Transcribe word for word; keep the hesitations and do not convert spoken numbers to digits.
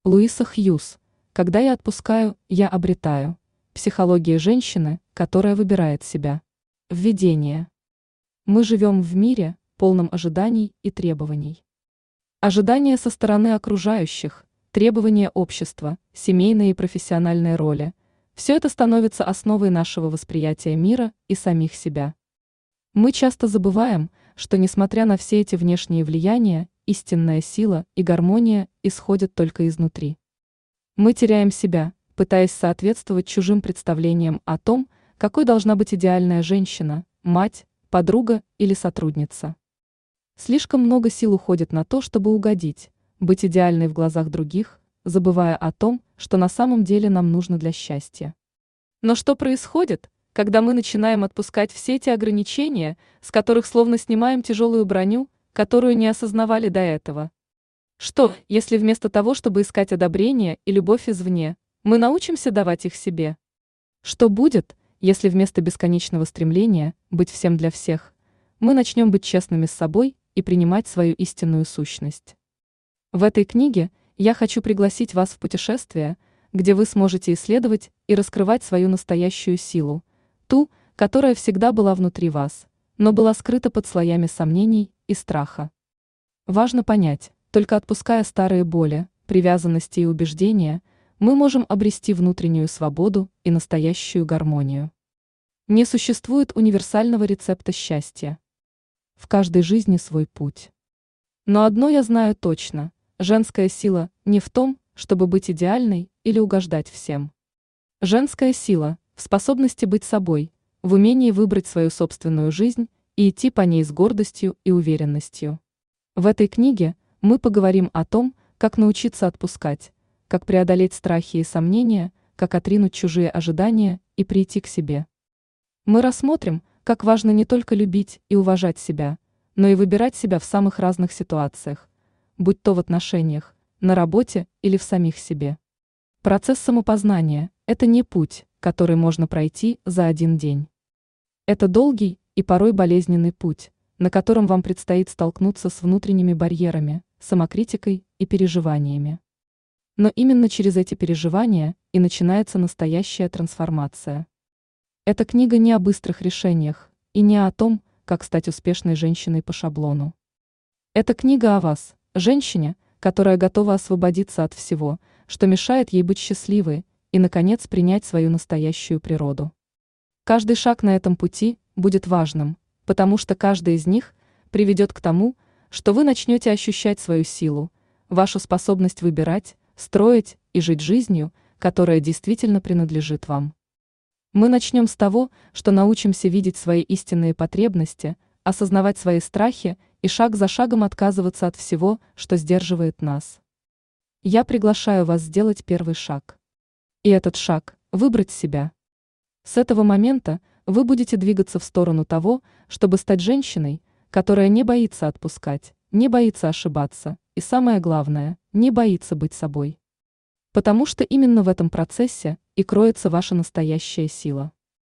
Луиса Хьюз. Когда я отпускаю, я обретаю. Психология женщины, которая выбирает себя. Введение. Мы живем в мире, полном ожиданий и требований. Ожидания со стороны окружающих, требования общества, семейные и профессиональные роли – все это становится основой нашего восприятия мира и самих себя. Мы часто забываем, что несмотря на все эти внешние влияния, истинная сила и гармония исходят только изнутри. Мы теряем себя, пытаясь соответствовать чужим представлениям о том, какой должна быть идеальная женщина, мать, подруга или сотрудница. Слишком много сил уходит на то, чтобы угодить, быть идеальной в глазах других, забывая о том, что на самом деле нам нужно для счастья. Но что происходит, когда мы начинаем отпускать все эти ограничения, с которых словно снимаем тяжелую броню, которую не осознавали до этого? Что, если вместо того, чтобы искать одобрение и любовь извне, мы научимся давать их себе? Что будет, если вместо бесконечного стремления быть всем для всех, мы начнем быть честными с собой и принимать свою истинную сущность? В этой книге я хочу пригласить вас в путешествие, где вы сможете исследовать и раскрывать свою настоящую силу, ту, которая всегда была внутри вас, но была скрыта под слоями сомнений и страха. Важно понять, только отпуская старые боли, привязанности и убеждения, мы можем обрести внутреннюю свободу и настоящую гармонию. Не существует универсального рецепта счастья. В каждой жизни свой путь. Но одно я знаю точно – женская сила не в том, чтобы быть идеальной или угождать всем. Женская сила в способности быть собой, в умении выбрать свою собственную жизнь и идти по ней с гордостью и уверенностью. В этой книге мы поговорим о том, как научиться отпускать, как преодолеть страхи и сомнения, как отринуть чужие ожидания и прийти к себе. Мы рассмотрим, как важно не только любить и уважать себя, но и выбирать себя в самых разных ситуациях, будь то в отношениях, на работе или в самих себе. Процесс самопознания – это не путь, который можно пройти за один день. Это долгий и порой болезненный путь, на котором вам предстоит столкнуться с внутренними барьерами, самокритикой и переживаниями. Но именно через эти переживания и начинается настоящая трансформация. Эта книга не о быстрых решениях и не о том, как стать успешной женщиной по шаблону. Это книга о вас, женщине, которая готова освободиться от всего, что мешает ей быть счастливой, и, наконец, принять свою настоящую природу. Каждый шаг на этом пути будет важным, потому что каждый из них приведет к тому, что вы начнете ощущать свою силу, вашу способность выбирать, строить и жить жизнью, которая действительно принадлежит вам. Мы начнем с того, что научимся видеть свои истинные потребности, осознавать свои страхи и шаг за шагом отказываться от всего, что сдерживает нас. Я приглашаю вас сделать первый шаг. И этот шаг – выбрать себя. С этого момента вы будете двигаться в сторону того, чтобы стать женщиной, которая не боится отпускать, не боится ошибаться и, самое главное, не боится быть собой. Потому что именно в этом процессе и кроется ваша настоящая сила.